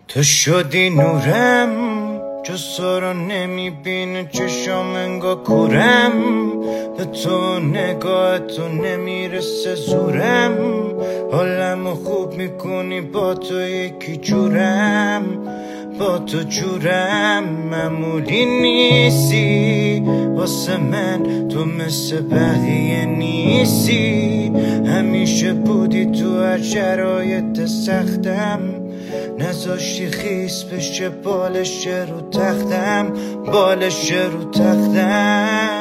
تو شدی نورم، جز تو رو نمیبینه چشام انگار کورم. به تو نگاه تو نمیرسه زورم، حالمو خوب میکنی با تو یکی جورم. با تو جورم معمولی نیستی واسه من، تو مثل بقیه نیستی. همیشه بودی تو هر شرایط سختم، نذاشتی خیس بشه بالش رو تختم، بالش رو تختم.